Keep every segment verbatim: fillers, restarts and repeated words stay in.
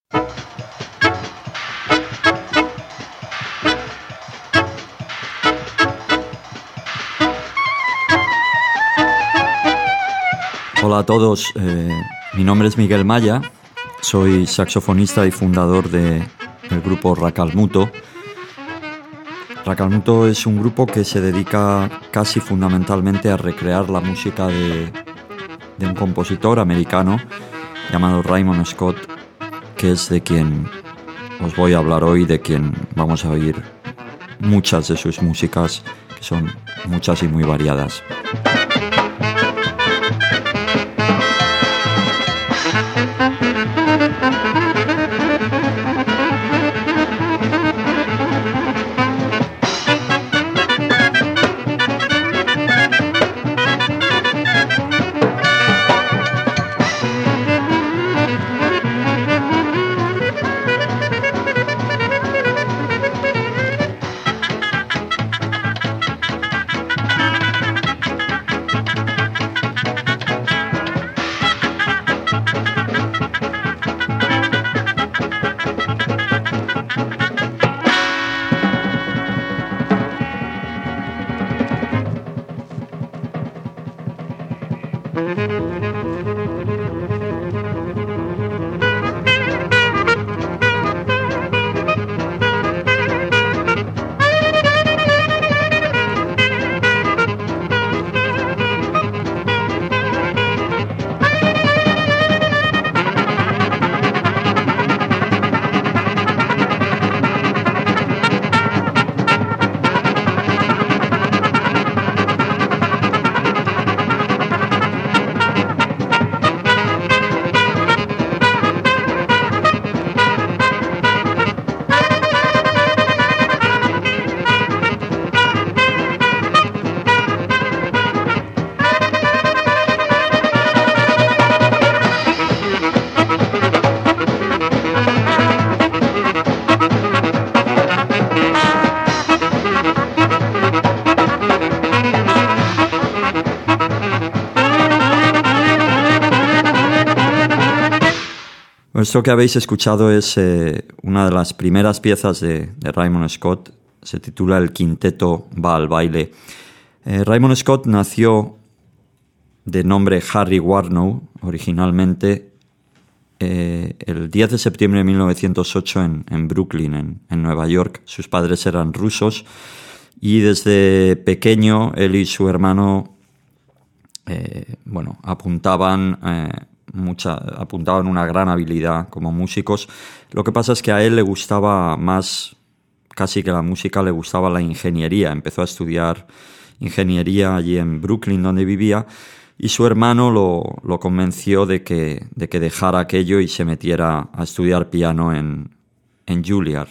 Hola a todos, eh, mi nombre es Miguel Maya, soy saxofonista y fundador de, del grupo Racalmuto. Racalmuto es un grupo que se dedica casi fundamentalmente a recrear la música de, de un compositor americano llamado Raymond Scott, que es de quien os voy a hablar hoy, de quien vamos a oír muchas de sus músicas, que son muchas y muy variadas. Esto que habéis escuchado es eh, una de las primeras piezas de, de Raymond Scott. Se titula El Quinteto va al baile. Eh, Raymond Scott nació de nombre Harry Warnow, originalmente eh, el diez de septiembre de mil novecientos ocho en, en Brooklyn, en, en Nueva York. Sus padres eran rusos y desde pequeño él y su hermano eh, bueno, apuntaban... Eh, Mucha, apuntaban una gran habilidad como músicos. Lo que pasa es que a él le gustaba más, casi que la música, le gustaba la ingeniería. Empezó a estudiar ingeniería allí en Brooklyn, donde vivía, y su hermano lo, lo convenció de que, de que dejara aquello y se metiera a estudiar piano en, en Juilliard.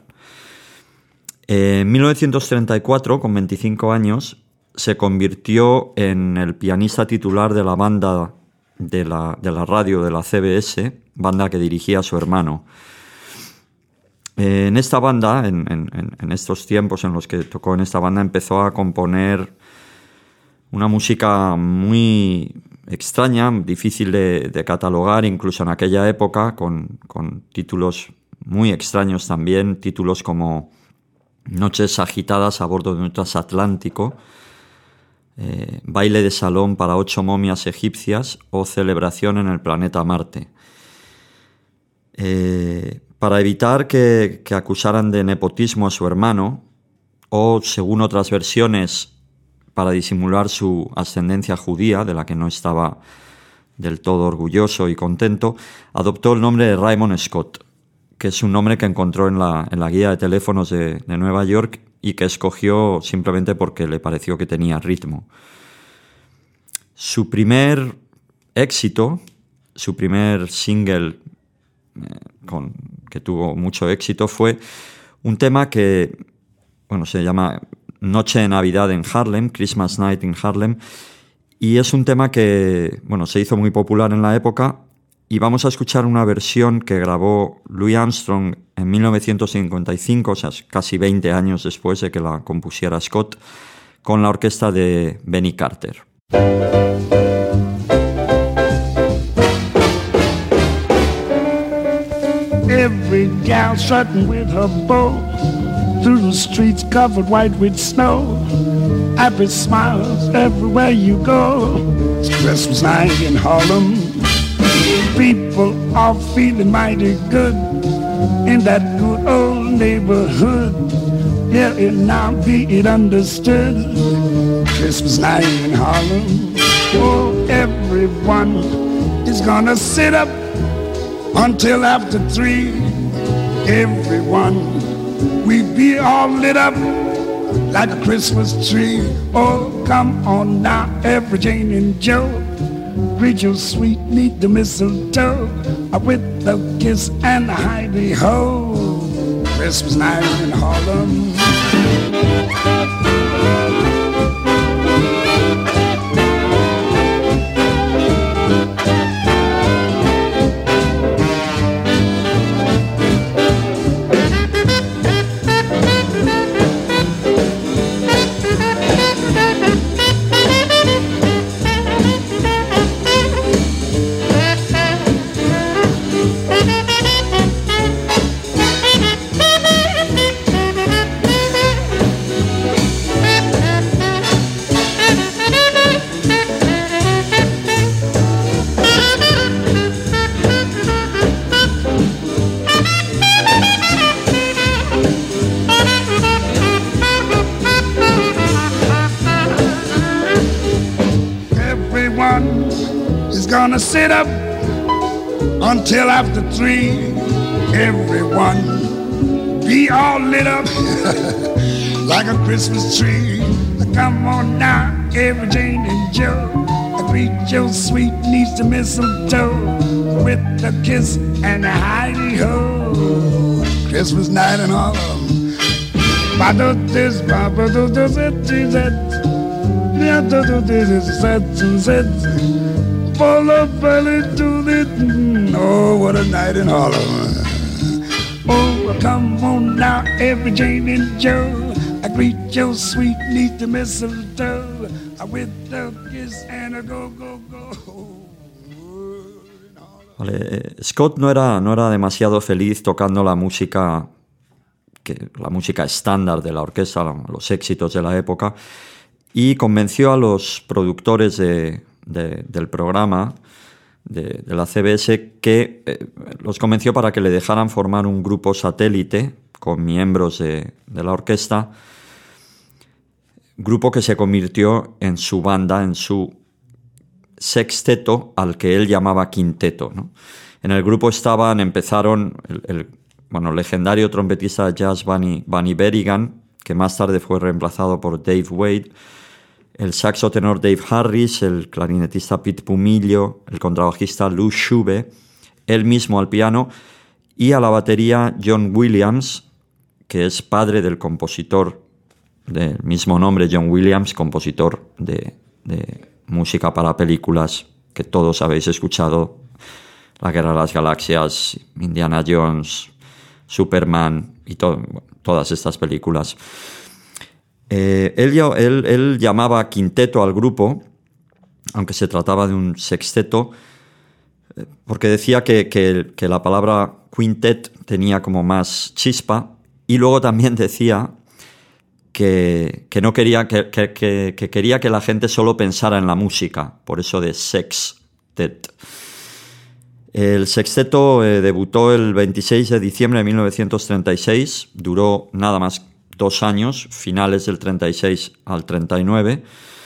En mil novecientos treinta y cuatro, con veinticinco años, se convirtió en el pianista titular de la banda De la, de la radio de la C B S, banda que dirigía su hermano. Eh, en esta banda, en, en, en estos tiempos en los que tocó en esta banda, empezó a componer una música muy extraña, difícil de, de catalogar, incluso en aquella época, con, con títulos muy extraños también, títulos como Noches agitadas a bordo de un transatlántico, Eh, Baile de salón para ocho momias egipcias o Celebración en el planeta Marte. Eh, para evitar que, que acusaran de nepotismo a su hermano, o según otras versiones, para disimular su ascendencia judía, de la que no estaba del todo orgulloso y contento, adoptó el nombre de Raymond Scott, que es un nombre que encontró en la, en la guía de teléfonos de, de Nueva York y que escogió simplemente porque le pareció que tenía ritmo. Su primer éxito, su primer single eh, con, que tuvo mucho éxito fue un tema que bueno, se llama Noche de Navidad en Harlem, Christmas Night in Harlem, y es un tema que bueno, se hizo muy popular en la época. Y vamos a escuchar una versión que grabó Louis Armstrong en mil novecientos cincuenta y cinco, o sea, casi veinte años después de que la compusiera Scott, con la orquesta de Benny Carter. El every gal strutting with her bow through the streets covered white with snow. Happy smiles everywhere you go. It's Christmas night in Harlem. People are feeling mighty good in that good old neighborhood. Yeah, and now be it understood. Christmas night in Harlem. Oh, everyone is gonna sit up until after three. Everyone, we be all lit up like a Christmas tree. Oh, come on now, every Jane and Joe, greet your sweet, neat the mistletoe with a kiss and a hidey-ho. Christmas night in Harlem. Gonna sit up until after three. Everyone be all lit up like a Christmas tree. Come on now, every Jane and Joe, greet your sweet niece to mistletoe with a kiss and a hidey-ho. Christmas night in Harlem. Ba-do-dis, ba-ba-do-do-zit-zit. Yeah-do-do-dis-zit-zit. Full of belly to the, oh, what a night in Harlem. Oh, come on now, every Jane and Joe, I greet your sweet niece to mistletoe with a kiss and a go, go, go. Vale, Scott no era, no era demasiado feliz tocando la música, que, la música estándar de la orquesta, los éxitos de la época, y convenció a los productores de De, del programa de, de la C B S que eh, los convenció para que le dejaran formar un grupo satélite con miembros de, de la orquesta, grupo que se convirtió en su banda, en su sexteto, al que él llamaba quinteto, ¿no? En el grupo estaban, empezaron el, el bueno, legendario trompetista de jazz Bunny, Bunny Berrigan, que más tarde fue reemplazado por Dave Wade, el saxo tenor Dave Harris, el clarinetista Pete Pumilio, el contrabajista Lou Schube, él mismo al piano, y a la batería John Williams, que es padre del compositor del mismo nombre, John Williams, compositor de, de música para películas que todos habéis escuchado, La Guerra de las Galaxias, Indiana Jones, Superman y to- todas estas películas. Eh, él, él, él llamaba quinteto al grupo, aunque se trataba de un sexteto, eh, porque decía que, que, que la palabra quintet tenía como más chispa, y luego también decía que, que no quería que, que, que, que quería que la gente solo pensara en la música, por eso de sextet. El sexteto eh, debutó el veintiséis de diciembre de mil novecientos treinta y seis, duró nada más dos años, finales del treinta y seis al treinta y nueve,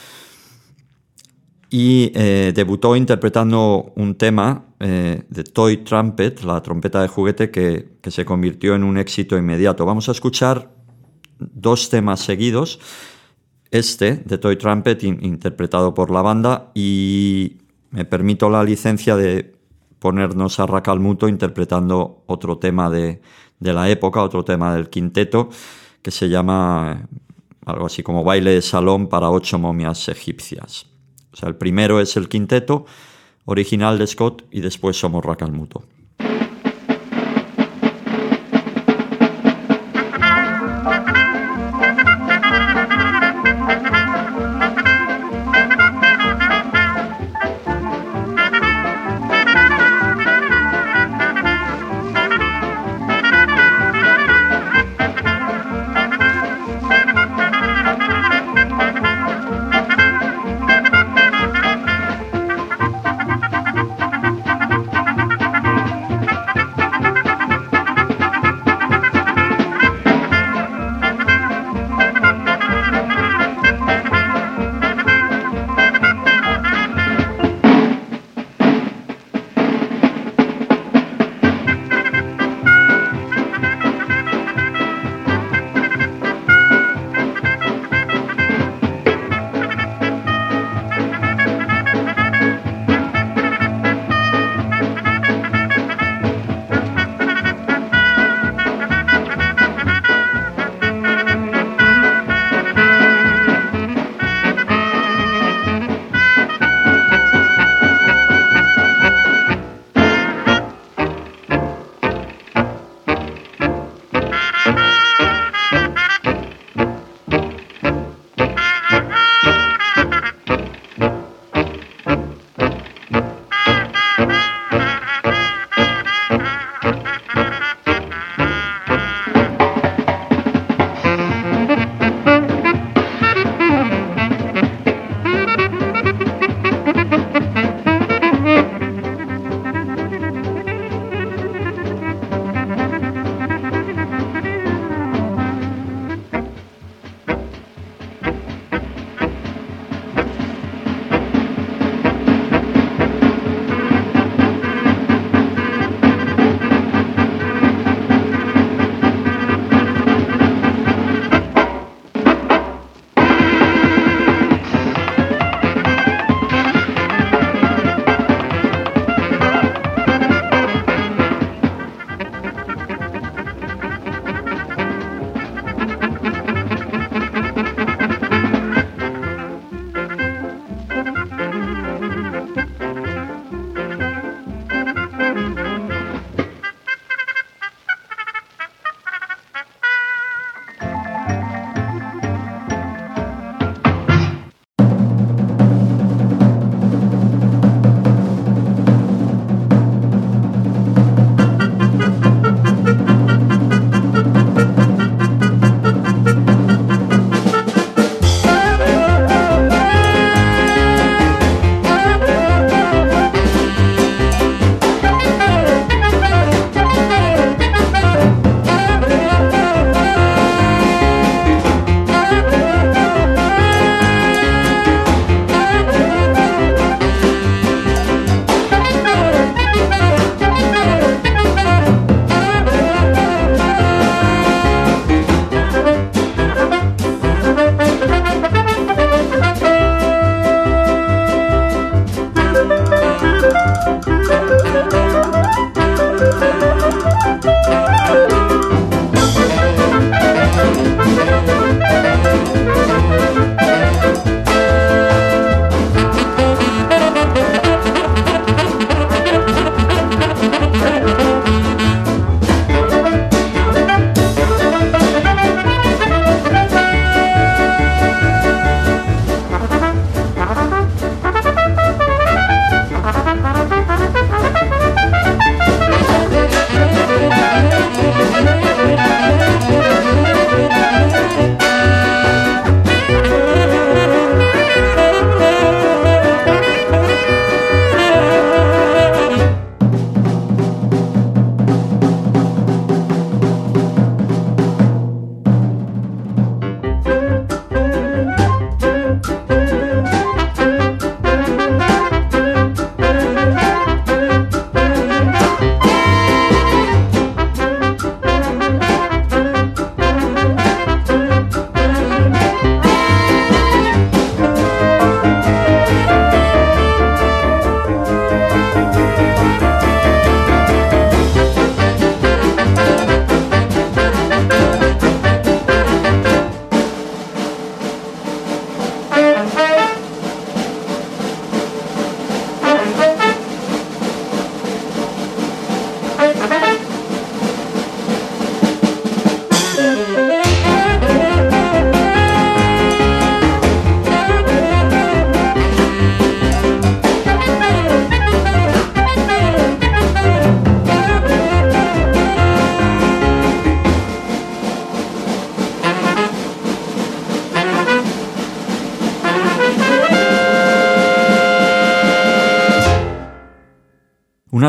y eh, debutó interpretando un tema eh, de Toy Trumpet, la trompeta de juguete, que, que se convirtió en un éxito inmediato. Vamos a escuchar dos temas seguidos, este de Toy Trumpet in, interpretado por la banda, y me permito la licencia de ponernos a Racalmuto interpretando otro tema de, de la época, otro tema del quinteto, que se llama algo así como Baile de Salón para ocho momias egipcias. O sea, el primero es el quinteto original de Scott y después somos Racalmuto.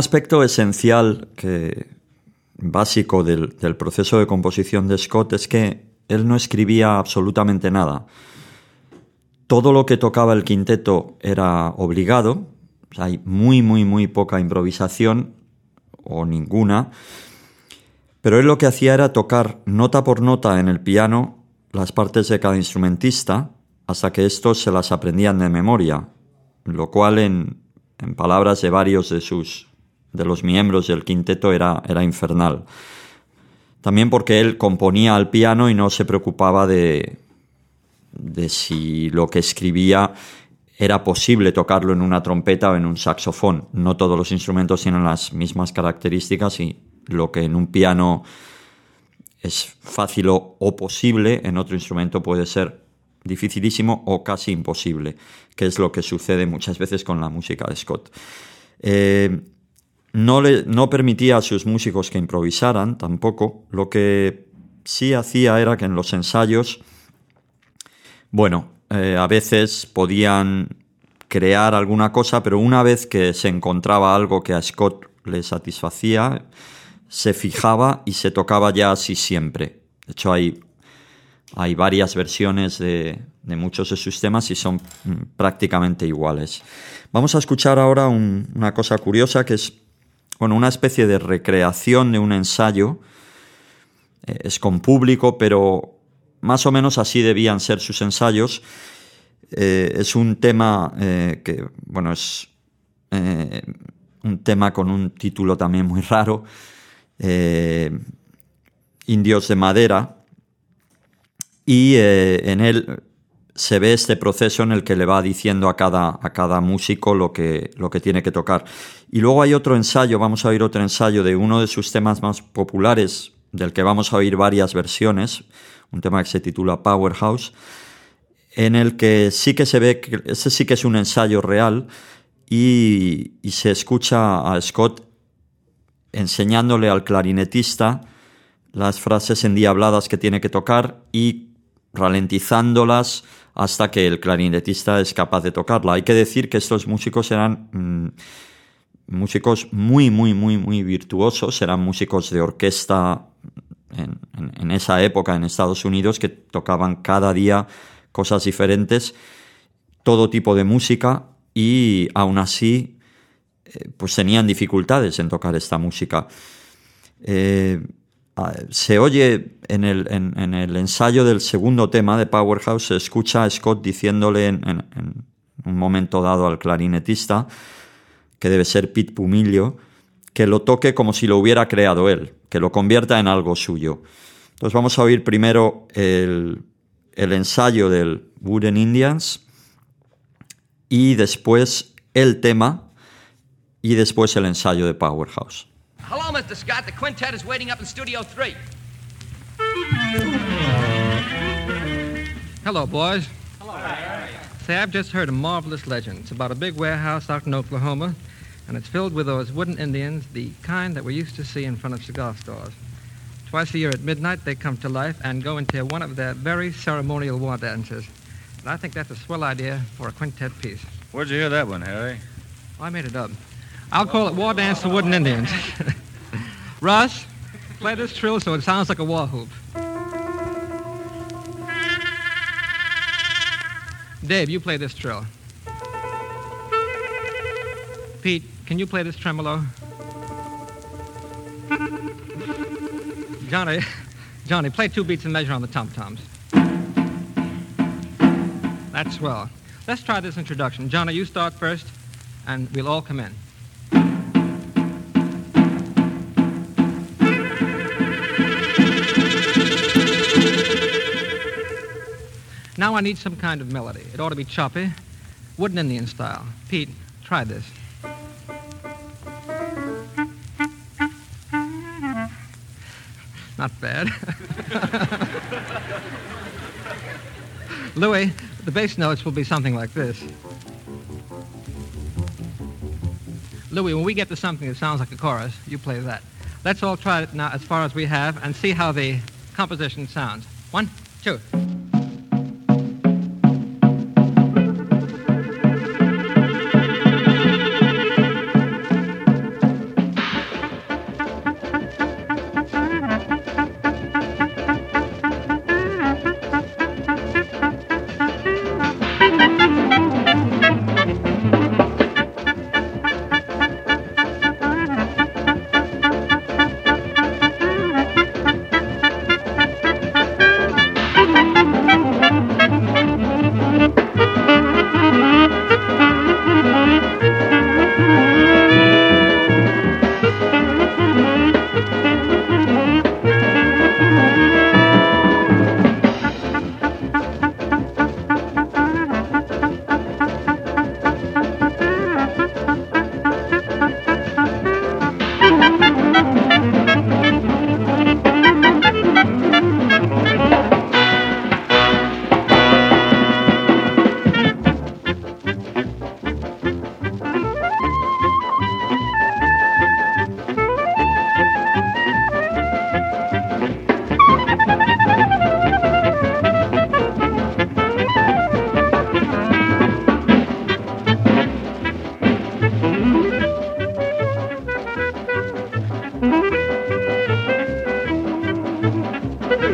aspecto esencial, que, básico del, del proceso de composición de Scott, es que él no escribía absolutamente nada. Todo lo que tocaba el quinteto era obligado, o sea, hay muy, muy, muy poca improvisación, o ninguna, pero él lo que hacía era tocar nota por nota en el piano las partes de cada instrumentista, hasta que estos se las aprendían de memoria, lo cual en, en palabras de varios de sus de los miembros del quinteto era, era infernal. También porque él componía al piano y no se preocupaba de, de si lo que escribía era posible tocarlo en una trompeta o en un saxofón. No todos los instrumentos tienen las mismas características y lo que en un piano es fácil o, o posible, en otro instrumento puede ser dificilísimo o casi imposible, que es lo que sucede muchas veces con la música de Scott. Eh, no, le, no permitía a sus músicos que improvisaran tampoco. Lo que sí hacía era que en los ensayos, bueno, eh, a veces podían crear alguna cosa, pero una vez que se encontraba algo que a Scott le satisfacía, se fijaba y se tocaba ya así siempre. De hecho, hay, hay varias versiones de, de muchos de sus temas y son prácticamente iguales. Vamos a escuchar ahora un, una cosa curiosa, que es, bueno, una especie de recreación de un ensayo. Eh, es con público, pero más o menos así debían ser sus ensayos. Eh, es un tema eh, que, bueno, es eh, un tema con un título también muy raro, eh, Indios de Madera, y eh, en él se ve este proceso en el que le va diciendo a cada, a cada músico lo que, lo que tiene que tocar. Y luego hay otro ensayo, vamos a oír otro ensayo de uno de sus temas más populares, del que vamos a oír varias versiones, un tema que se titula Powerhouse, en el que sí que se ve que ese sí que es un ensayo real y, y se escucha a Scott enseñándole al clarinetista las frases endiabladas que tiene que tocar y ralentizándolas hasta que el clarinetista es capaz de tocarla. Hay que decir que estos músicos eran mmm, músicos muy, muy, muy, muy virtuosos, eran músicos de orquesta en, en, en esa época en Estados Unidos, que tocaban cada día cosas diferentes, todo tipo de música, y aún así eh, pues tenían dificultades en tocar esta música. Eh, se oye en el, en, en el ensayo del segundo tema de Powerhouse, se escucha a Scott diciéndole en, en, en un momento dado al clarinetista, que debe ser Pete Pumilio, que lo toque como si lo hubiera creado él, que lo convierta en algo suyo. Entonces vamos a oír primero el, el ensayo del Wooden Indians y después el tema y después el ensayo de Powerhouse. Hello, Mister Scott. The quintet is waiting up in Studio three. Hello, boys. Hello. Say, I've just heard a marvelous legend. It's about a big warehouse out in Oklahoma, and it's filled with those wooden Indians, the kind that we used to see in front of cigar stores. Twice a year at midnight, they come to life and go into one of their very ceremonial war dances. And I think that's a swell idea for a quintet piece. Where'd you hear that one, Harry? I made it up. I'll call it War Dance for Wooden Indians. Russ, play this trill so it sounds like a war whoop. Dave, you play this trill. Pete, can you play this tremolo? Johnny, Johnny, play two beats and measure on the tom-toms. That's swell. Let's try this introduction. Johnny, you start first, and we'll all come in. Now I need some kind of melody. It ought to be choppy, wooden Indian style. Pete, try this. Not bad. Louis, the bass notes will be something like this. Louis, when we get to something that sounds like a chorus, you play that. Let's all try it now as far as we have and see how the composition sounds. One, two.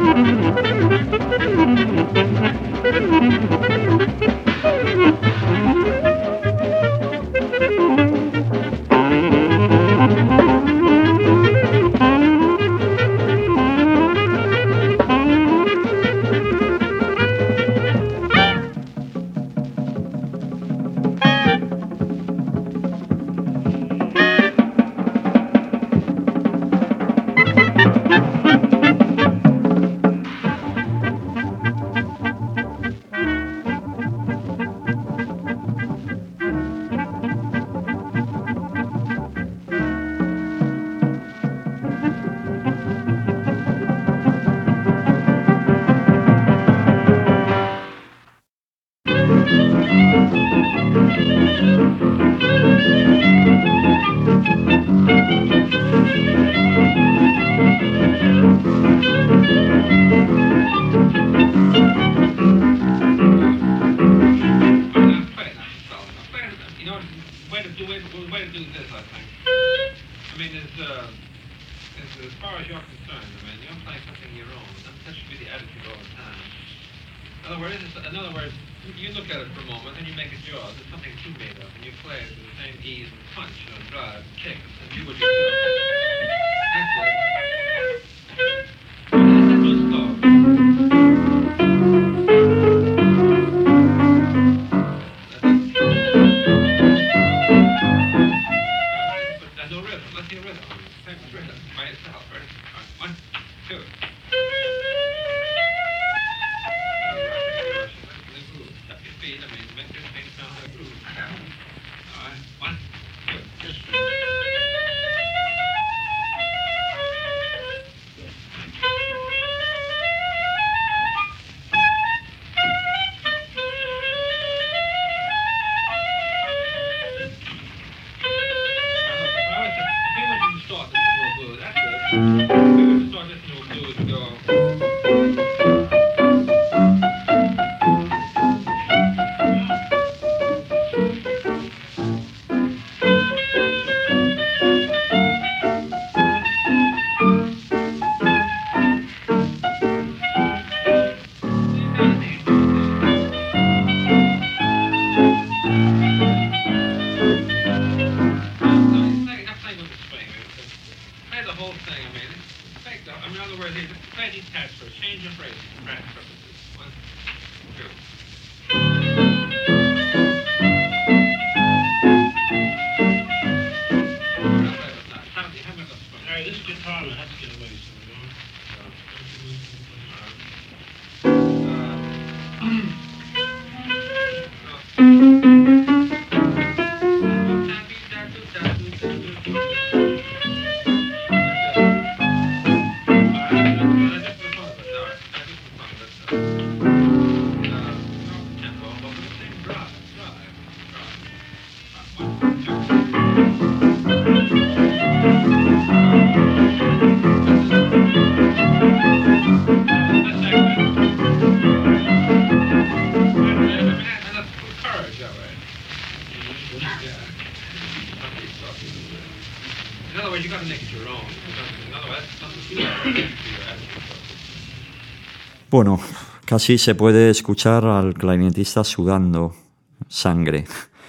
Bueno, casi se puede escuchar al clarinetista sudando sangre.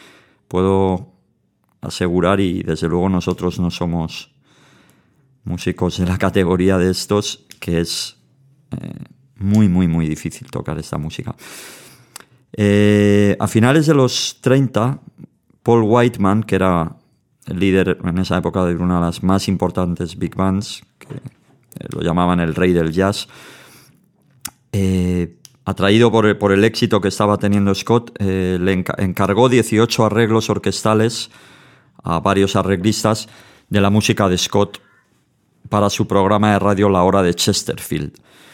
Puedo asegurar, y desde luego nosotros no somos músicos de la categoría de estos, que es eh, muy, muy, muy difícil tocar esta música. Eh, a finales de los treinta, Paul Whiteman, que era el líder en esa época de una de las más importantes big bands, que eh, lo llamaban el rey del jazz, eh, atraído por el, por el éxito que estaba teniendo Scott, eh, le enca- encargó dieciocho arreglos orquestales a varios arreglistas de la música de Scott para su programa de radio La Hora de Chesterfield.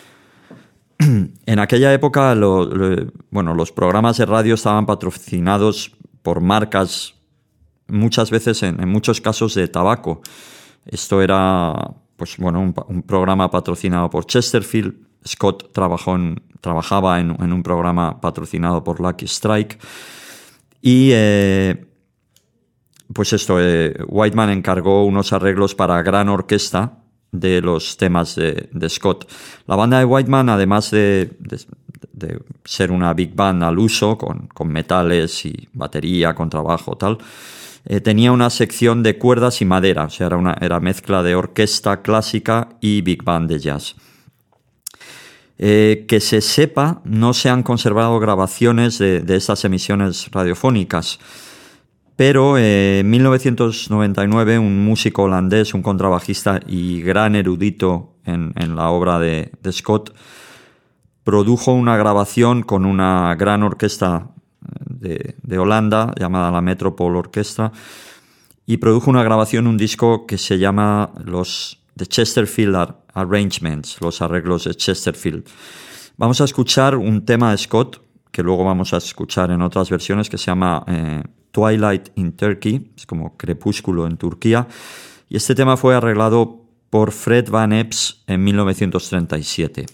En aquella época lo, lo, bueno, los programas de radio estaban patrocinados por marcas, muchas veces, en, en muchos casos, de tabaco. Esto era pues, bueno, un, un programa patrocinado por Chesterfield. Scott trabajó en, trabajaba en, en un programa patrocinado por Lucky Strike. Y eh, pues esto, eh, Whiteman encargó unos arreglos para gran orquesta de los temas de, de Scott. La banda de Whiteman, además de, de, de ser una big band al uso, con, con metales y batería, contrabajo, tal, eh, tenía una sección de cuerdas y madera, o sea, era una era mezcla de orquesta clásica y big band de jazz. Eh, que se sepa, no se han conservado grabaciones de, de estas emisiones radiofónicas, pero eh, en mil novecientos noventa y nueve un músico holandés, un contrabajista y gran erudito en, en la obra de, de Scott, produjo una grabación con una gran orquesta de, de Holanda llamada la Metropole Orchestra, y produjo una grabación, un disco que se llama los The Chesterfield Arrangements, los arreglos de Chesterfield. Vamos a escuchar un tema de Scott, que luego vamos a escuchar en otras versiones, que se llama eh, Twilight in Turkey, es como Crepúsculo en Turquía, y este tema fue arreglado por Fred Van Epps en mil novecientos treinta y siete.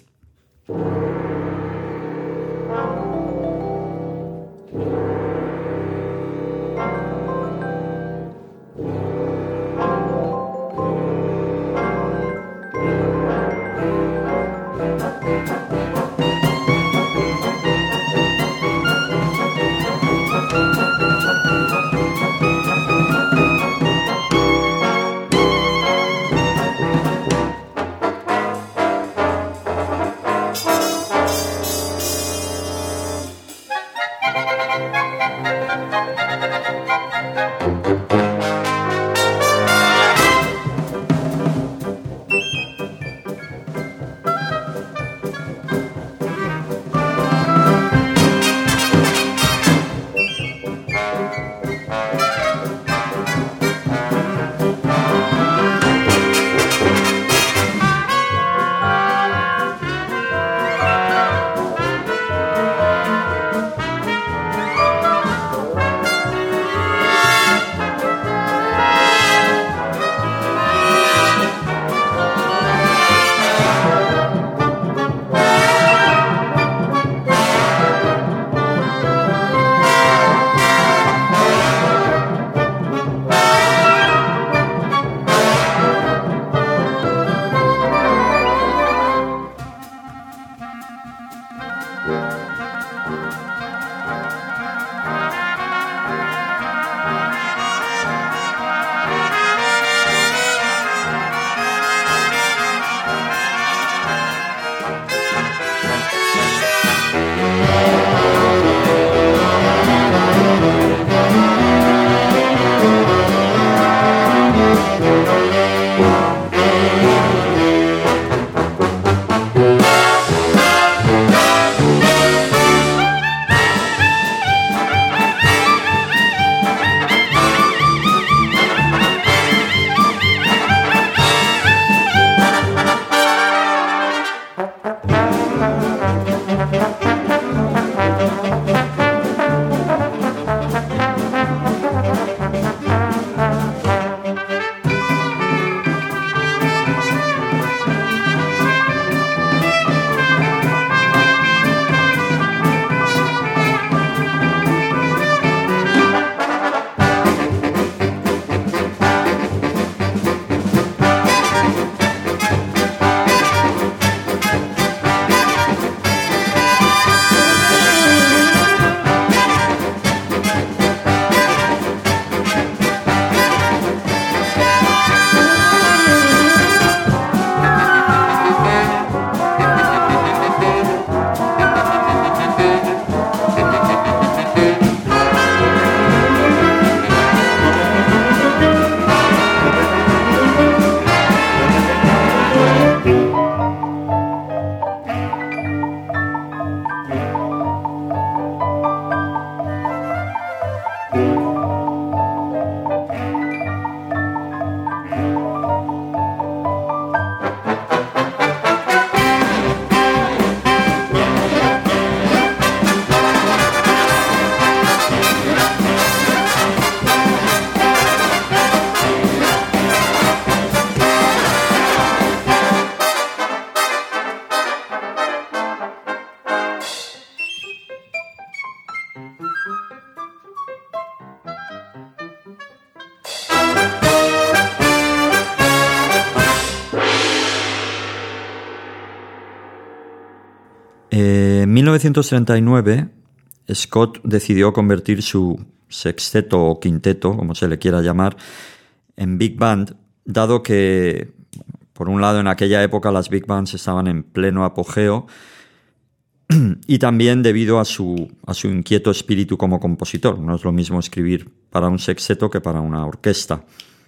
Eh, en mil novecientos treinta y nueve, Scott decidió convertir su sexteto o quinteto, como se le quiera llamar, en big band, dado que, por un lado, en aquella época las big bands estaban en pleno apogeo y también debido a su, a su inquieto espíritu como compositor. No es lo mismo escribir para un sexteto que para una orquesta.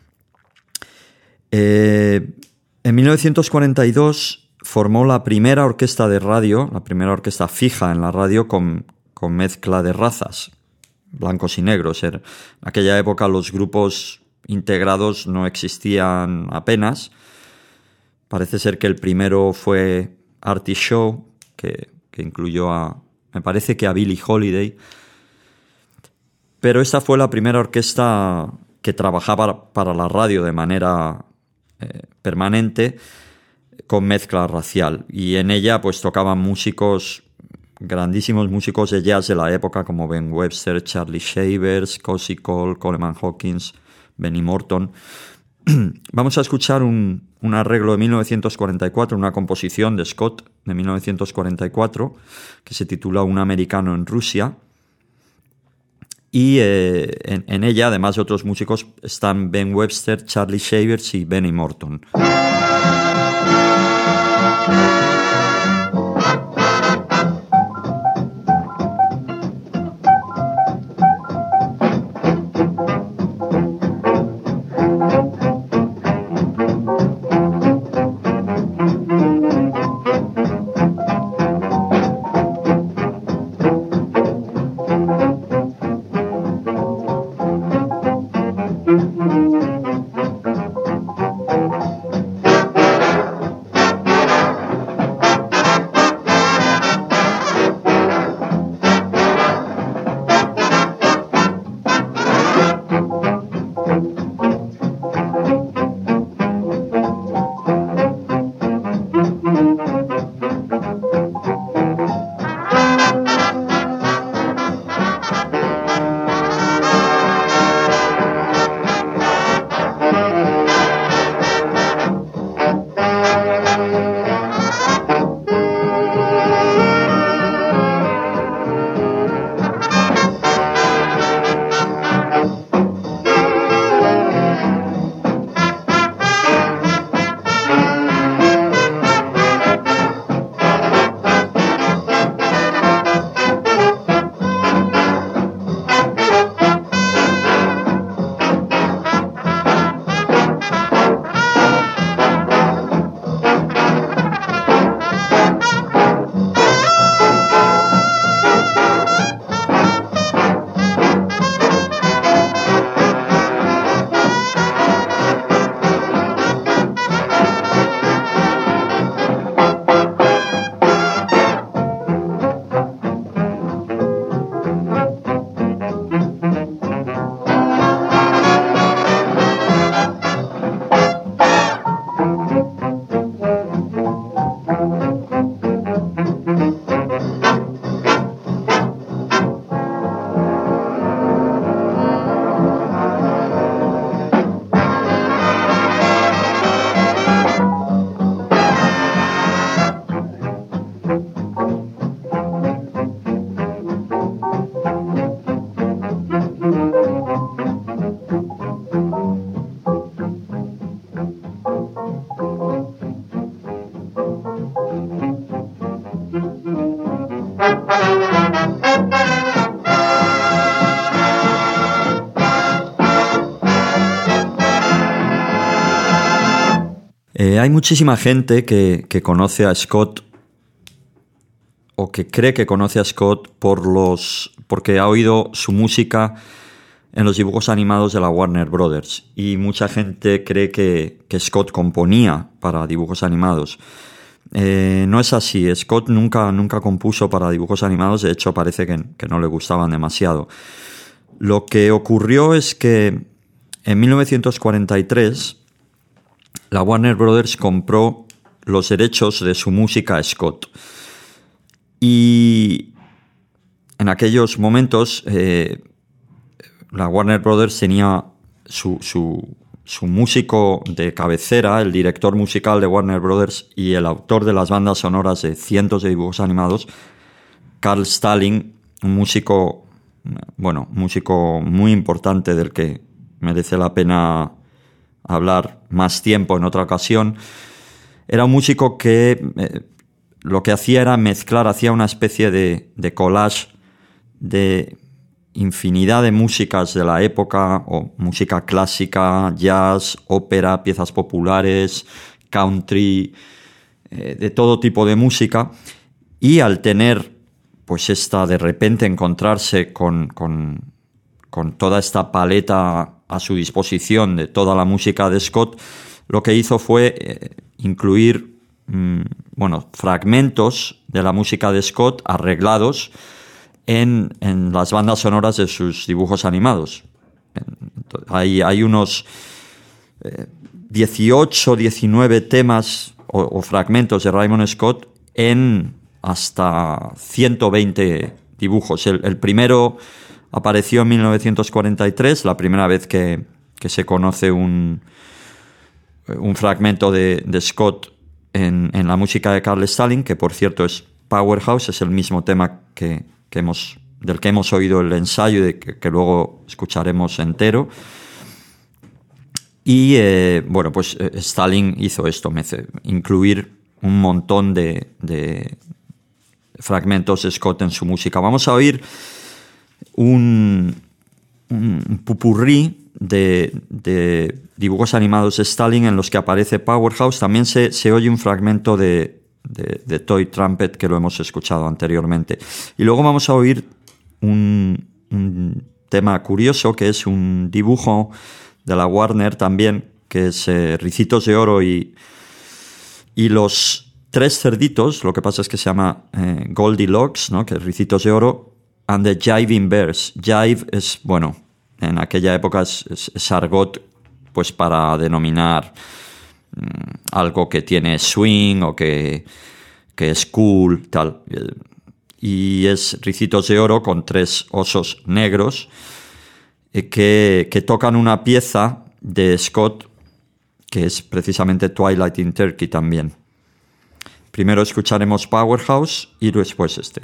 Eh, en mil novecientos cuarenta y dos formó la primera orquesta de radio, la primera orquesta fija en la radio con, con mezcla de razas, blancos y negros. En aquella época los grupos integrados no existían apenas. Parece ser que el primero fue Artie Shaw, que, que incluyó a, me parece que a Billie Holiday. Pero esta fue la primera orquesta que trabajaba para la radio de manera eh, permanente con mezcla racial. Y en ella pues tocaban músicos, grandísimos músicos de jazz de la época como Ben Webster, Charlie Shavers, Cozy Cole, Coleman Hawkins, Benny Morton. Vamos a escuchar un, un arreglo de mil novecientos cuarenta y cuatro, una composición de Scott de mil novecientos cuarenta y cuatro, que se titula Un americano en Rusia. Y eh, en, en ella, además de otros músicos, están Ben Webster, Charlie Shavers y Benny Morton. Eh, hay muchísima gente que, que conoce a Scott o que cree que conoce a Scott por los, porque ha oído su música en los dibujos animados de la Warner Brothers, y mucha gente cree que, que Scott componía para dibujos animados. Eh, no es así. Scott nunca, nunca compuso para dibujos animados. De hecho, parece que, que no le gustaban demasiado. Lo que ocurrió es que en mil novecientos cuarenta y tres la Warner Brothers compró los derechos de su música a Scott. Y en aquellos momentos eh, la Warner Brothers tenía su, su su músico de cabecera, el director musical de Warner Brothers y el autor de las bandas sonoras de cientos de dibujos animados, Carl Stalling, un músico, bueno, músico muy importante del que merece la pena hablar más tiempo en otra ocasión. Era un músico que eh, lo que hacía era mezclar, hacía una especie de, de collage de infinidad de músicas de la época, o música clásica, jazz, ópera, piezas populares, country, eh, de todo tipo de música. Y al tener, pues esta, de repente encontrarse con, con, con toda esta paleta a su disposición de toda la música de Scott, lo que hizo fue eh, incluir, mmm, bueno, fragmentos de la música de Scott arreglados En, en las bandas sonoras de sus dibujos animados. Hay, hay unos eh, dieciocho, diecinueve temas o, o fragmentos de Raymond Scott en hasta ciento veinte dibujos. El, el primero apareció en mil novecientos cuarenta y tres, la primera vez que, que se conoce un, un fragmento de, de Scott en, en la música de Carl Stalling, que por cierto es Powerhouse, es el mismo tema que Que hemos, del que hemos oído el ensayo y de que, que luego escucharemos entero. Y eh, bueno, pues eh, Stalling hizo esto, incluir un montón de, de fragmentos de Scott en su música. Vamos a oír un, un pupurrí de, de dibujos animados de Stalling en los que aparece Powerhouse. También se, se oye un fragmento de De, de Toy Trumpet, que lo hemos escuchado anteriormente. Y luego vamos a oír un, un tema curioso, que es un dibujo de la Warner también, que es eh, Ricitos de Oro y, y los tres cerditos. Lo que pasa es que se llama eh, Goldilocks, ¿no? Que es Ricitos de Oro, and the Jiving Bears. Jive es, bueno, en aquella época es, es, es argot, pues para denominar algo que tiene swing o que, que es cool, tal. Y es Ricitos de Oro con tres osos negros eh, que, que tocan una pieza de Scott que es precisamente Twilight in Turkey también. Primero escucharemos Powerhouse y después este.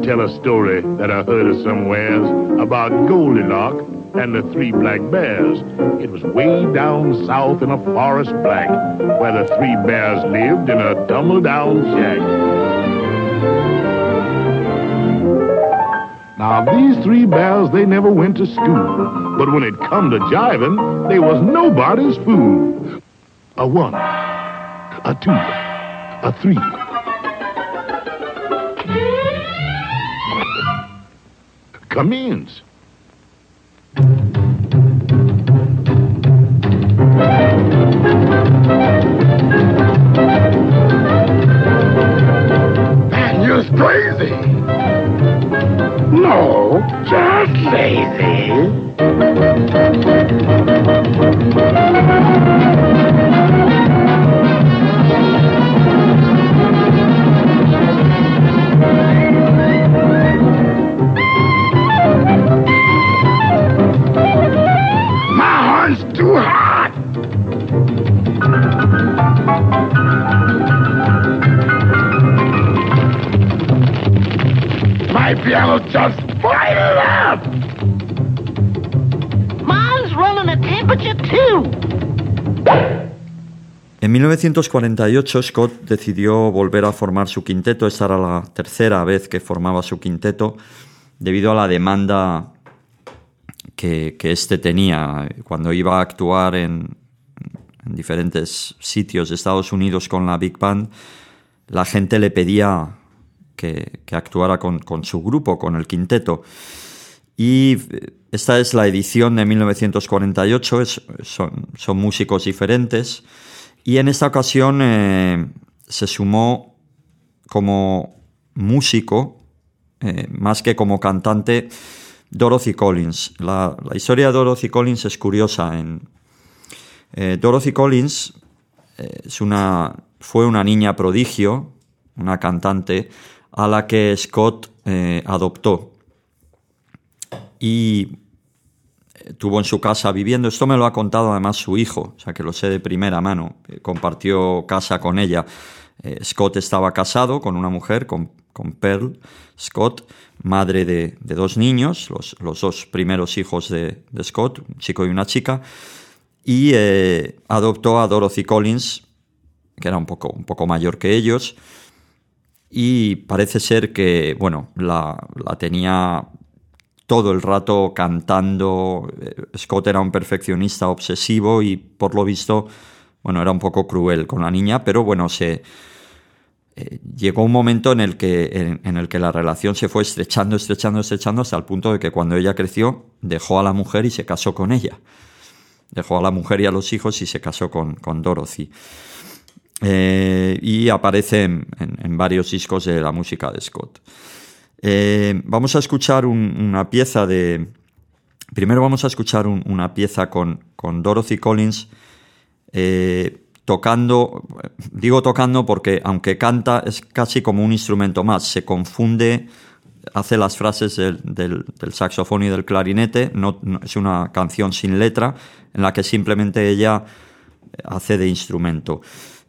tell a story that I heard of somewheres about Goldilocks and the three black bears. It was way down south in a forest black, where the three bears lived in a tumble-down shack. Now, these three bears, they never went to school, but when it come to jiving, they was nobody's fool. A one, a two, a three. Commence. Man, you're crazy. No, just lazy. My horn's too hot. My piano just fired up. Mine's running a temperature too. En mil novecientos cuarenta y ocho, Scott decidió volver a formar su quinteto. Esta era la tercera vez que formaba su quinteto, debido a la demanda que, que este tenía. Cuando iba a actuar en, en diferentes sitios de Estados Unidos con la Big Band, la gente le pedía que, que actuara con, con su grupo, con el quinteto. Y esta es la edición de mil novecientos cuarenta y ocho, es, son, son músicos diferentes. Y en esta ocasión eh, se sumó como músico, eh, más que como cantante, Dorothy Collins. La, la historia de Dorothy Collins es curiosa. En, eh, Dorothy Collins eh, es una, fue una niña prodigio, una cantante, a la que Scott eh, adoptó. Y tuvo en su casa viviendo. Esto me lo ha contado además su hijo, o sea que lo sé de primera mano. Eh, compartió casa con ella. Eh, Scott estaba casado con una mujer, con, con Pearl Scott, madre de, de dos niños, los, los dos primeros hijos de, de Scott, un chico y una chica, y eh, adoptó a Dorothy Collins, que era un poco, un poco mayor que ellos, y parece ser que, bueno, la, la tenía todo el rato cantando. Scott era un perfeccionista obsesivo y, por lo visto, bueno, era un poco cruel con la niña, pero bueno, se eh, llegó un momento en el que en, en el que la relación se fue estrechando, estrechando, estrechando, hasta el punto de que cuando ella creció, dejó a la mujer y se casó con ella. Dejó a la mujer y a los hijos y se casó con, con Dorothy. Eh, y aparece en, en, en varios discos de la música de Scott. Eh, vamos a escuchar un, una pieza de... Primero vamos a escuchar un, una pieza con, con Dorothy Collins eh, tocando... Digo tocando porque aunque canta es casi como un instrumento más. Se confunde, hace las frases del, del, del saxofón y del clarinete. No, no, es una canción sin letra en la que simplemente ella hace de instrumento.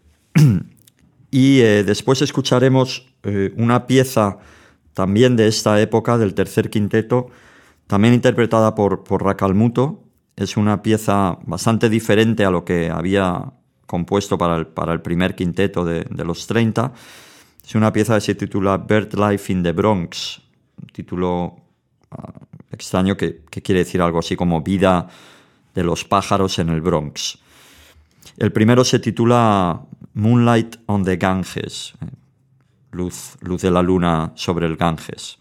Y eh, después escucharemos eh, una pieza también de esta época, del tercer quinteto, también interpretada por, por Racalmuto. Es una pieza bastante diferente a lo que había compuesto para el, para el primer quinteto de, de los treinta. Es una pieza que se titula Bird Life in the Bronx, un título uh, extraño que, que quiere decir algo así como Vida de los pájaros en el Bronx. El primero se titula Moonlight on the Ganges, luz, luz de la luna sobre el Ganges.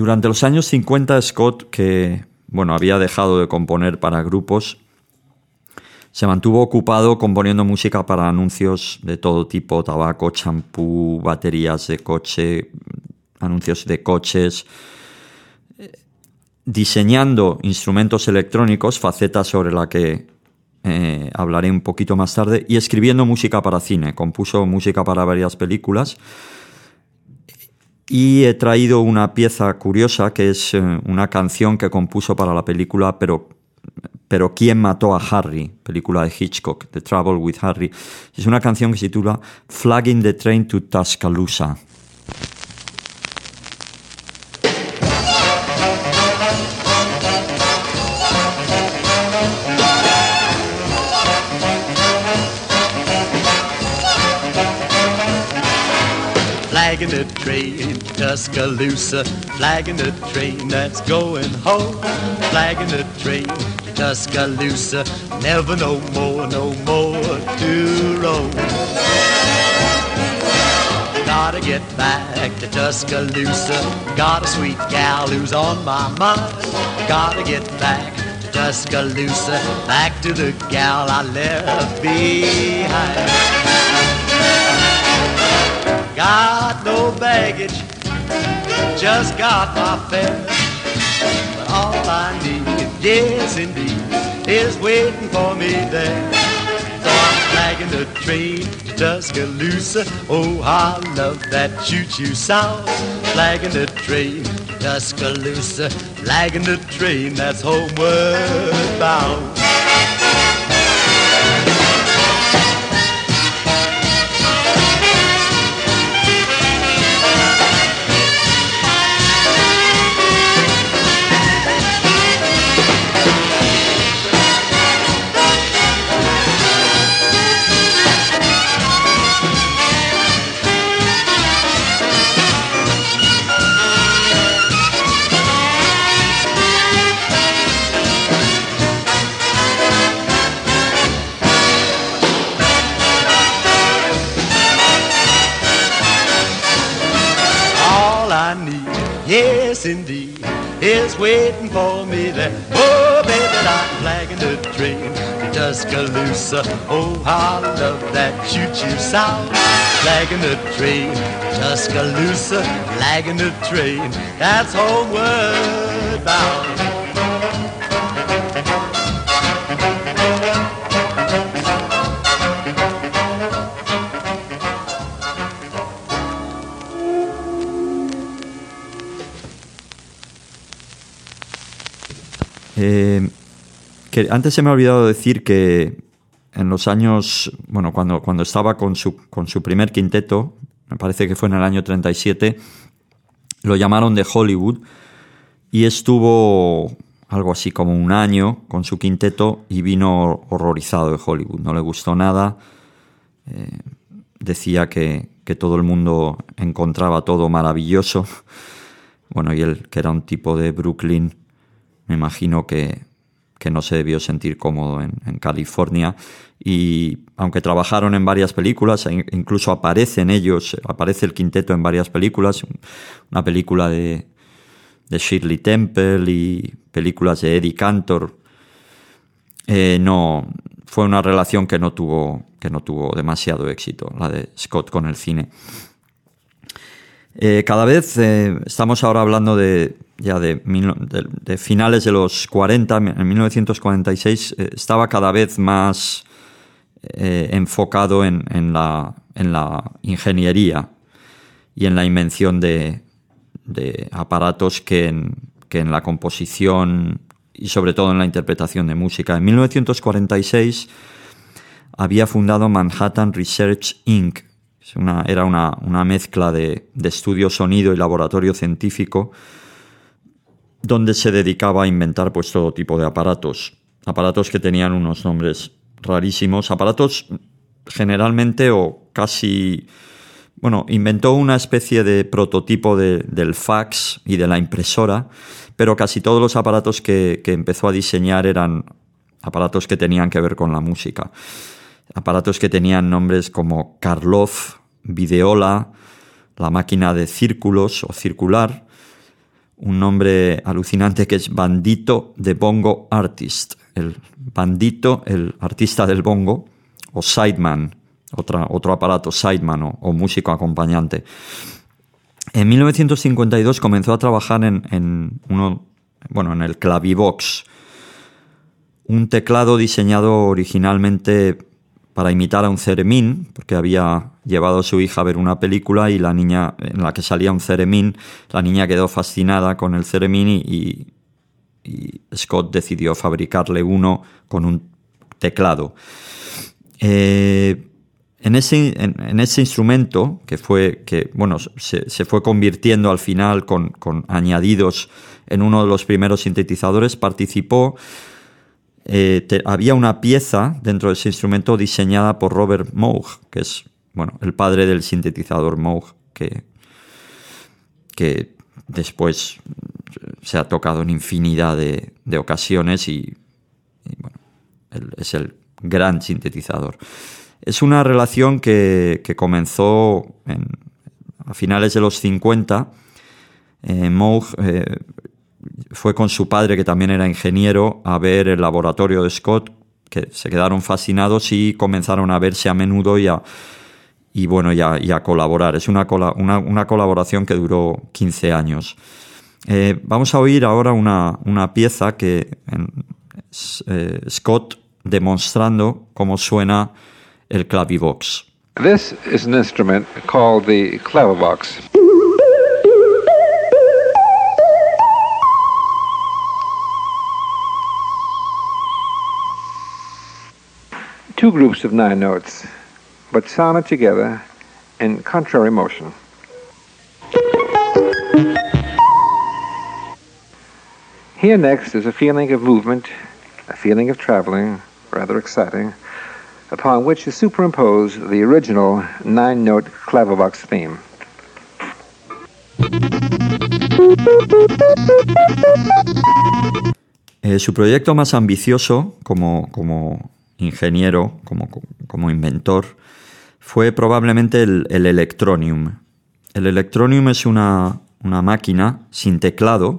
Durante los años cincuenta, Scott, que bueno, había dejado de componer para grupos, se mantuvo ocupado componiendo música para anuncios de todo tipo: tabaco, champú, baterías de coche, anuncios de coches, diseñando instrumentos electrónicos, faceta sobre la que eh, hablaré un poquito más tarde, y escribiendo música para cine. Compuso música para varias películas. Y he traído una pieza curiosa, que es eh, una canción que compuso para la película Pero, pero ¿quién mató a Harry?, película de Hitchcock, The Trouble with Harry. Es una canción que se titula Flagging the Train to Tuscaloosa. Flagging the train, Tuscaloosa, flagging the train that's going home. Flagging the train, Tuscaloosa, never no more, no more to roam. Gotta get back to Tuscaloosa, got a sweet gal who's on my mind. Gotta get back to Tuscaloosa, back to the gal I left behind. Got no baggage, just got my fare. But all I need, yes indeed, is waiting for me there. So I'm flagging the train to Tuscaloosa. Oh, I love that choo-choo sound. Flagging the train to Tuscaloosa, flagging the train that's homeward bound. Yes, indeed, is waiting for me there. Oh, baby, I'm flagging the train to Tuscaloosa. Oh, how I love that choo-choo sound. Flagging the train to Tuscaloosa, flagging the train that's homeward bound. Eh, que antes se me ha olvidado decir que en los años, bueno, cuando, cuando estaba con su, con su primer quinteto, me parece que fue en el año treinta y siete, lo llamaron de Hollywood y estuvo algo así como un año con su quinteto y vino horrorizado de Hollywood. No le gustó nada. Eh, decía que, que todo el mundo encontraba todo maravilloso. Bueno, y él, que era un tipo de Brooklyn, me imagino que, que no se debió sentir cómodo en, en California. Y aunque trabajaron en varias películas, incluso aparecen ellos, aparece el quinteto en varias películas, una película de, de Shirley Temple y películas de Eddie Cantor, eh, no, fue una relación que no tuvo, que no tuvo demasiado éxito, la de Scott con el cine. Eh, cada vez eh, estamos ahora hablando de ya de, de, de finales de los cuarenta, en mil novecientos cuarenta y seis eh, estaba cada vez más eh, enfocado en, en, la, en la ingeniería y en la invención de, de aparatos que en, que en la composición y sobre todo en la interpretación de música. En mil novecientos cuarenta y seis había fundado Manhattan Research incorporated. Una, era una, una mezcla de, de estudio sonido y laboratorio científico donde se dedicaba a inventar pues todo tipo de aparatos. Aparatos que tenían unos nombres rarísimos. Aparatos generalmente o casi... Bueno, inventó una especie de prototipo de, del fax y de la impresora, pero casi todos los aparatos que, que empezó a diseñar eran aparatos que tenían que ver con la música. Aparatos que tenían nombres como Karloff, Videola, la máquina de círculos o circular, un nombre alucinante que es Bandito the Bongo Artist, el bandito, el artista del bongo, o sideman, otra, otro aparato, sideman o, o músico acompañante. En mil novecientos cincuenta y dos comenzó a trabajar en, en, uno, bueno, en el Clavivox, un teclado diseñado originalmente para imitar a un ceremín, porque había llevado a su hija a ver una película y la niña, en la que salía un ceremín, la niña quedó fascinada con el ceremín y, y, y Scott decidió fabricarle uno con un teclado. Eh, en, ese, en, en ese instrumento, que fue que bueno se, se fue convirtiendo al final con, con añadidos en uno de los primeros sintetizadores, participó. Eh, te, había una pieza dentro de ese instrumento diseñada por Robert Moog, que es bueno el padre del sintetizador Moog, que, que después se ha tocado en infinidad de, de ocasiones y, y bueno, el, es el gran sintetizador. Es una relación que, que comenzó en, a finales de los cincuenta. Eh, Moog eh, fue con su padre, que también era ingeniero, a ver el laboratorio de Scott, que se quedaron fascinados y comenzaron a verse a menudo y a, y bueno, y a, y a colaborar. Es una, una, una colaboración que duró quince años. Eh, vamos a oír ahora una, una pieza que es eh, Scott demostrando cómo suena el Clavivox. This is an instrument called the Clavivox. Two groups of nine notes, but sounded together in contrary motion. Here next is a feeling of movement, a feeling of traveling, rather exciting, upon which is superimposed the original nine-note Clavivox theme. Eh, su proyecto más ambicioso como, como ingeniero, como, como inventor, fue probablemente el, el Electronium. El Electronium es una, una máquina sin teclado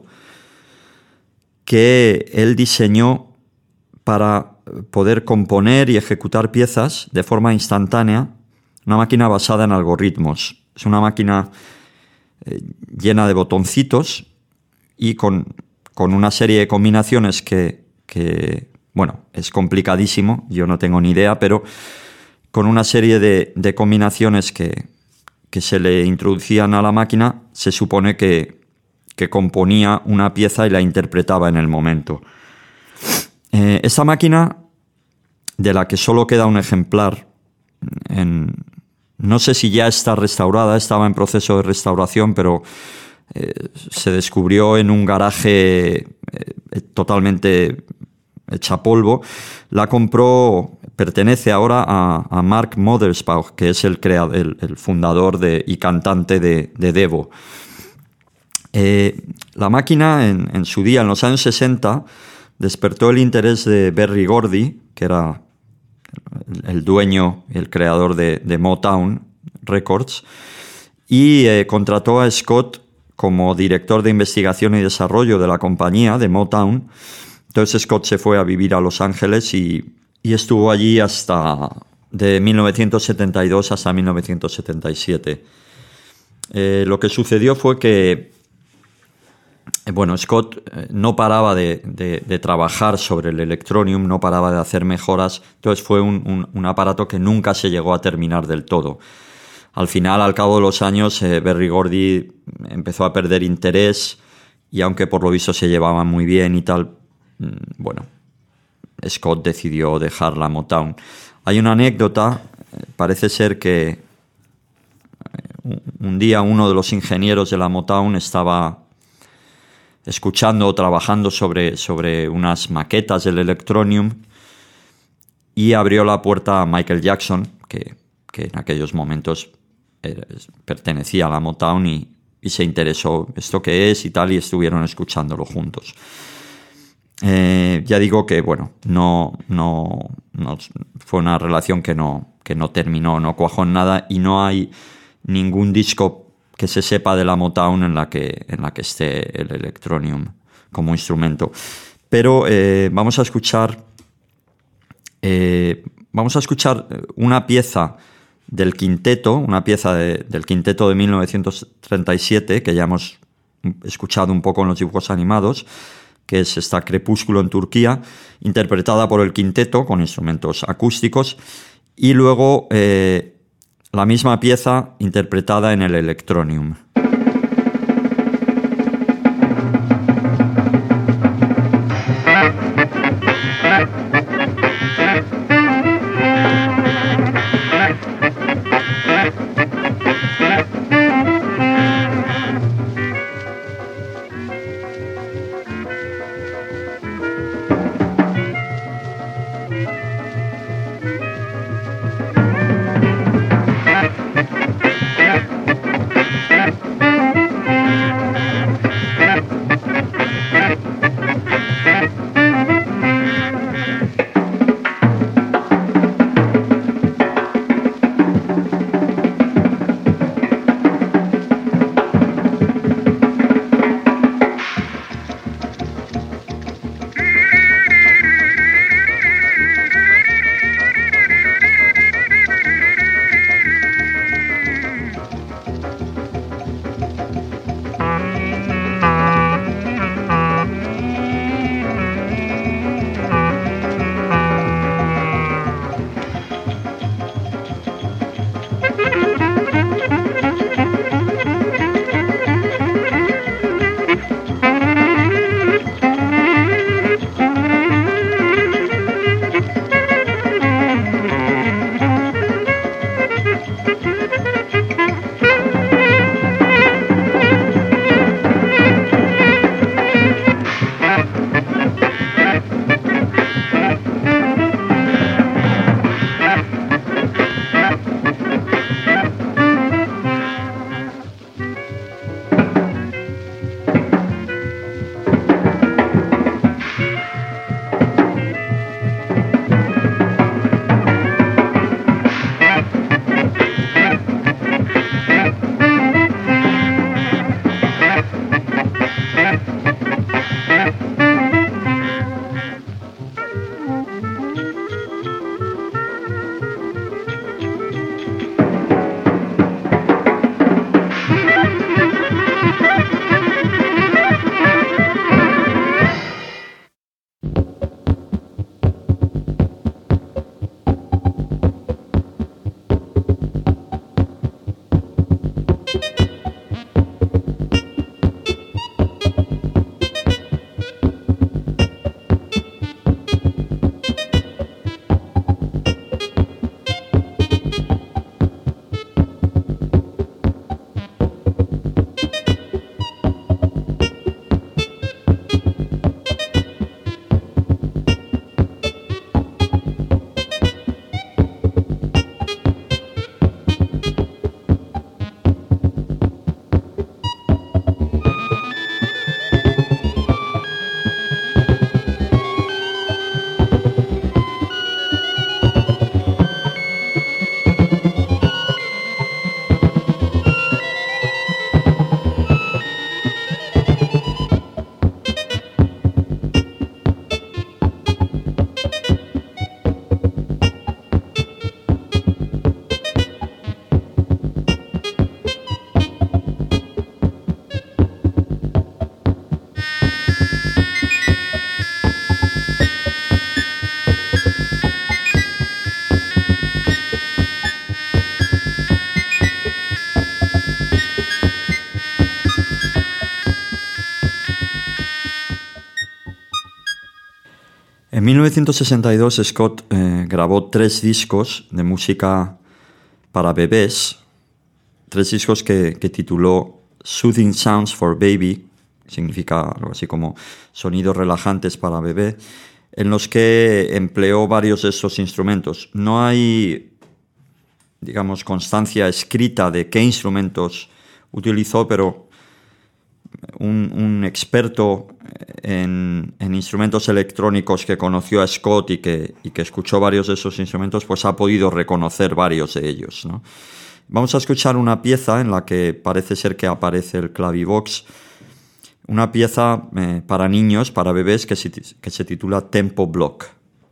que él diseñó para poder componer y ejecutar piezas de forma instantánea, una máquina basada en algoritmos. Es una máquina eh, llena de botoncitos y con, con una serie de combinaciones que, que, bueno, es complicadísimo, yo no tengo ni idea, pero con una serie de, de combinaciones que, que se le introducían a la máquina, se supone que, que componía una pieza y la interpretaba en el momento. Eh, esta máquina, de la que solo queda un ejemplar, en, no sé si ya está restaurada, estaba en proceso de restauración, pero eh, se descubrió en un garaje eh, totalmente hecha polvo. La compró, pertenece ahora a, a Mark Mothersbaugh, que es el, creador, el, el fundador de, y cantante de, de Devo. Eh, la máquina, en, en su día, en los años sesenta, despertó el interés de Berry Gordy, que era el dueño y el creador de, de Motown Records, y eh, contrató a Scott como director de investigación y desarrollo de la compañía de Motown. Entonces Scott se fue a vivir a Los Ángeles y, y estuvo allí hasta de mil novecientos setenta y dos hasta mil novecientos setenta y siete. Eh, lo que sucedió fue que Bueno, Scott no paraba de, de, de trabajar sobre el Electronium, no paraba de hacer mejoras, entonces fue un, un, un aparato que nunca se llegó a terminar del todo. Al final, al cabo de los años, eh, Berry Gordy empezó a perder interés y aunque por lo visto se llevaban muy bien y tal, bueno, Scott decidió dejar la Motown. Hay una anécdota, parece ser que un día uno de los ingenieros de la Motown estaba escuchando o trabajando sobre, sobre unas maquetas del Electronium y abrió la puerta a Michael Jackson, que, que en aquellos momentos era, pertenecía a la Motown y, y se interesó esto qué es y tal, y estuvieron escuchándolo juntos. Eh, ya digo que, bueno, no, no, no fue una relación que no, que no terminó, no cuajó en nada y no hay ningún disco que se sepa de la Motown en la que, en la que esté el electronium como instrumento. Pero eh, vamos a escuchar eh, vamos a escuchar una pieza del quinteto, una pieza de, del quinteto de mil novecientos treinta y siete, que ya hemos escuchado un poco en los dibujos animados, que es esta Crepúsculo en Turquía, interpretada por el quinteto con instrumentos acústicos, y luego eh, la misma pieza interpretada en el electronium. En mil novecientos sesenta y dos Scott eh, grabó tres discos de música para bebés, tres discos que, que tituló Soothing Sounds for Baby, que significa algo así como sonidos relajantes para bebé, en los que empleó varios de estos instrumentos. No hay, digamos, constancia escrita de qué instrumentos utilizó, pero un, un experto en, en instrumentos electrónicos que conoció a Scott y que, y que escuchó varios de esos instrumentos, pues ha podido reconocer varios de ellos, ¿no? Vamos a escuchar una pieza en la que parece ser que aparece el clavivox, una pieza eh, para niños, para bebés, que se, que se titula Tempo Block.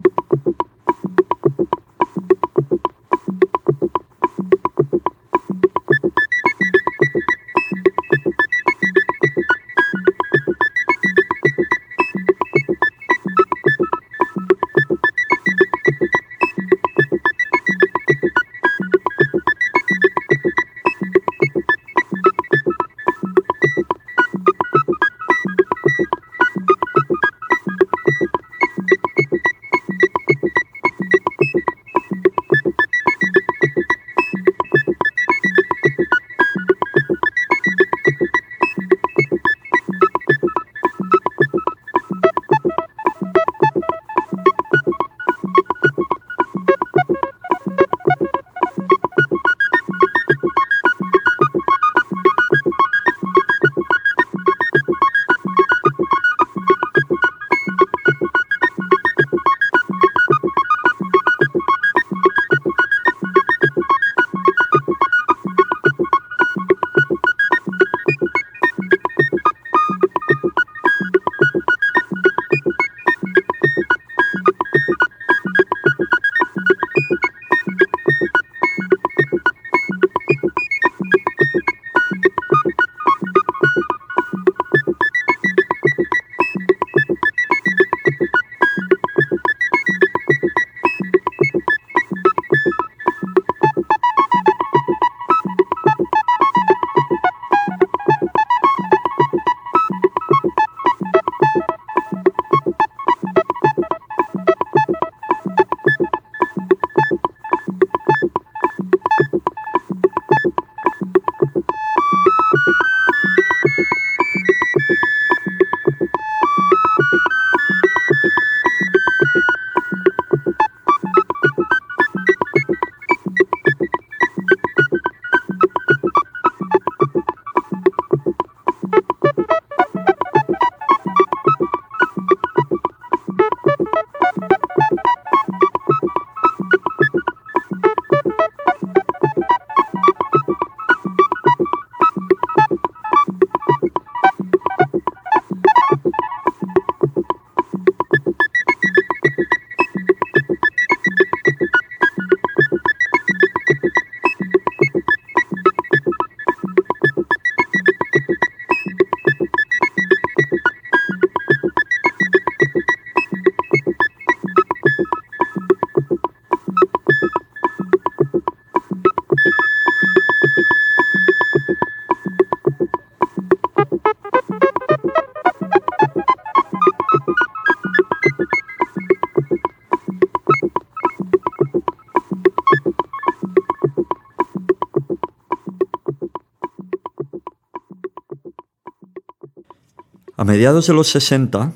A mediados de los sesenta,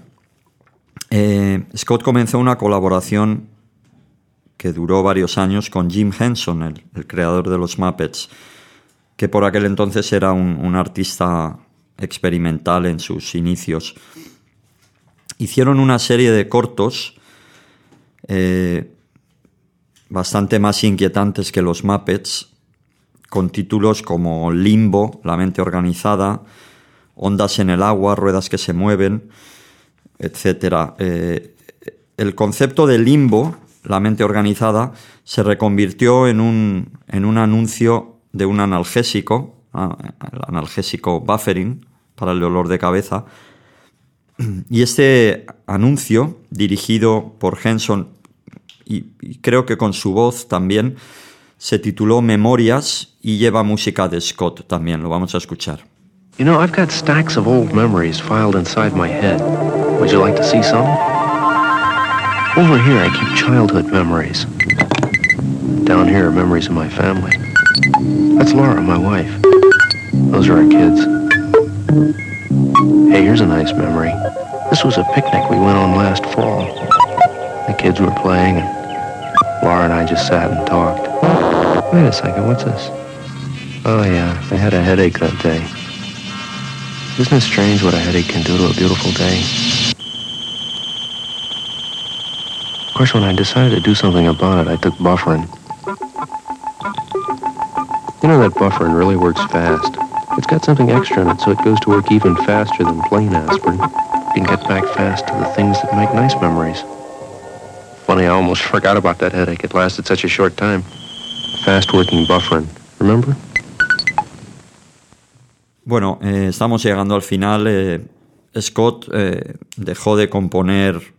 eh, Scott comenzó una colaboración que duró varios años con Jim Henson, el, el creador de los Muppets, que por aquel entonces era un, un artista experimental en sus inicios. Hicieron una serie de cortos eh, bastante más inquietantes que los Muppets, con títulos como Limbo, La mente organizada, Ondas en el agua, Ruedas que se mueven, etcétera. Eh, el concepto de limbo, la mente organizada, se reconvirtió en un, en un anuncio de un analgésico, el analgésico Bufferin, para el dolor de cabeza. Y este anuncio, dirigido por Henson, y, y creo que con su voz también, se tituló Memorias y lleva música de Scott también. Lo vamos a escuchar. You know, I've got stacks of old memories filed inside my head. Would you like to see some? Over here, I keep childhood memories. Down here are memories of my family. That's Laura, my wife. Those are our kids. Hey, here's a nice memory. This was a picnic we went on last fall. The kids were playing, and Laura and I just sat and talked. Wait a second, what's this? Oh, yeah, I had a headache that day. Isn't it strange what a headache can do to a beautiful day? Of course, when I decided to do something about it, I took Bufferin. You You know, that bufferin really works fast. It's got something extra in it, so it goes to work even faster than plain aspirin. You can get back fast to the things that make nice memories. Funny, I almost forgot about that headache. It lasted such a short time. Fast-working bufferin, remember? Bueno, eh, estamos llegando al final. Eh, Scott eh, dejó de componer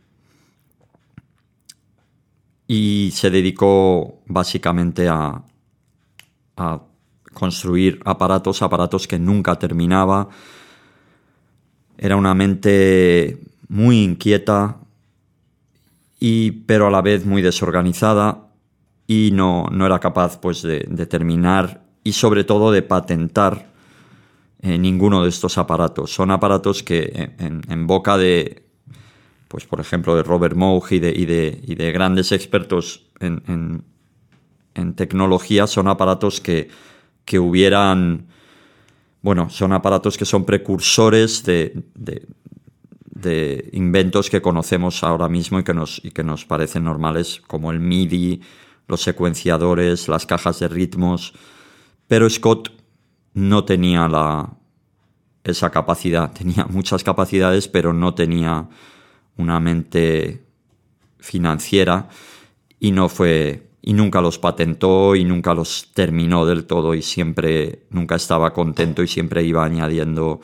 y se dedicó básicamente a, a construir aparatos, aparatos que nunca terminaba. Era una mente muy inquieta, y, pero a la vez muy desorganizada, y no, no era capaz pues, de, de terminar y sobre todo de patentar eh, ninguno de estos aparatos. Son aparatos que en, en boca de, pues por ejemplo, de Robert Moog y de, y de, y de grandes expertos en, en, en tecnología, son aparatos que, que hubieran, bueno, son aparatos que son precursores de, de, de inventos que conocemos ahora mismo y que nos, y que nos parecen normales, como el MIDI, los secuenciadores, las cajas de ritmos. Pero Scott no tenía la, esa capacidad. Tenía muchas capacidades, pero no tenía una mente financiera, y no fue, y nunca los patentó y nunca los terminó del todo, y siempre, nunca estaba contento y siempre iba añadiendo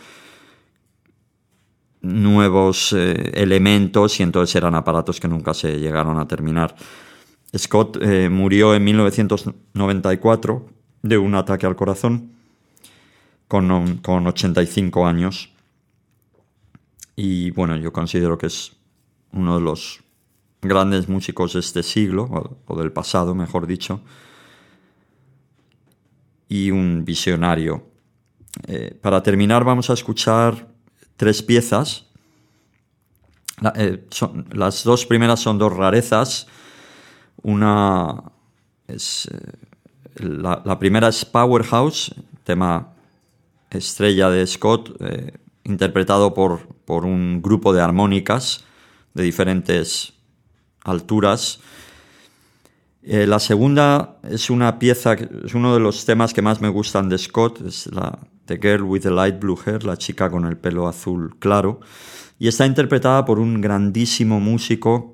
nuevos eh, elementos, y entonces eran aparatos que nunca se llegaron a terminar. Scott eh, murió en mil novecientos noventa y cuatro de un ataque al corazón con, con ochenta y cinco años. Y bueno, yo considero que es uno de los grandes músicos de este siglo, o, o del pasado, mejor dicho, y un visionario. Eh, para terminar vamos a escuchar tres piezas. La, eh, son, las dos primeras son dos rarezas. Una es eh, la, la primera es Powerhouse, tema estrella de Scott, eh, interpretado por, por un grupo de armónicas de diferentes alturas. Eh, la segunda es una pieza, es uno de los temas que más me gustan de Scott, es la The Girl with the Light Blue Hair, la chica con el pelo azul claro, y está interpretada por un grandísimo músico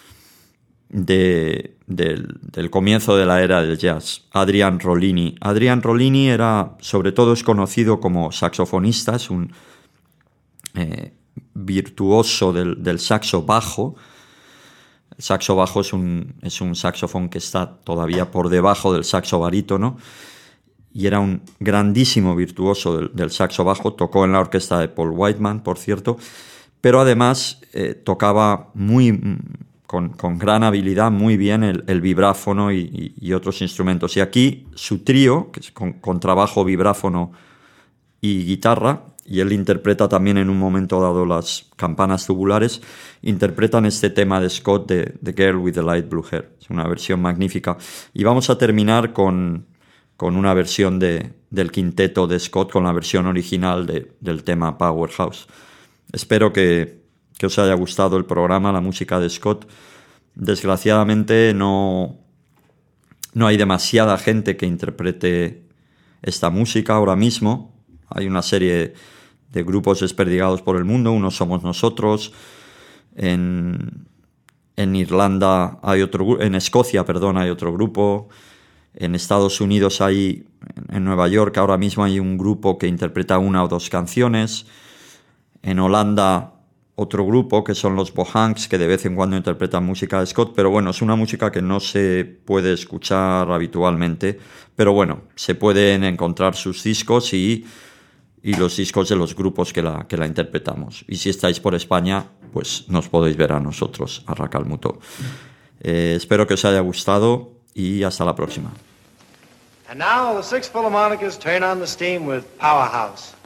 de, del, del comienzo de la era del jazz, Adrian Rollini. Adrian Rollini era, sobre todo es conocido como saxofonista, es un eh, virtuoso del, del saxo bajo. El saxo bajo es un, es un saxofón que está todavía por debajo del saxo barítono, y era un grandísimo virtuoso del, del saxo bajo. Tocó en la orquesta de Paul Whiteman, por cierto, pero además eh, tocaba muy, con, con gran habilidad muy bien el, el vibráfono y, y, y otros instrumentos. Y aquí su trío, que es con, con trabajo, vibráfono y guitarra, y él interpreta también en un momento dado las campanas tubulares, interpretan este tema de Scott de The Girl with the Light Blue Hair. Es una versión magnífica. Y vamos a terminar con, con una versión de, del quinteto de Scott, con la versión original de, del tema Powerhouse. Espero que, que os haya gustado el programa, la música de Scott. Desgraciadamente no, no hay demasiada gente que interprete esta música ahora mismo. Hay una serie de grupos desperdigados por el mundo, unos somos nosotros. En, en Irlanda hay otro, en Escocia, perdón, hay otro grupo. En Estados Unidos hay, en Nueva York ahora mismo hay un grupo que interpreta una o dos canciones. En Holanda otro grupo que son los Bohanks, que de vez en cuando interpretan música de Scott, pero bueno, es una música que no se puede escuchar habitualmente, pero bueno, se pueden encontrar sus discos y y los discos de los grupos que la, que la interpretamos. Y si estáis por España, pues nos podéis ver a nosotros, a Racalmuto. Eh, espero que os haya gustado y hasta la próxima. And now the Six Philharmonicas turn on the steam with Powerhouse.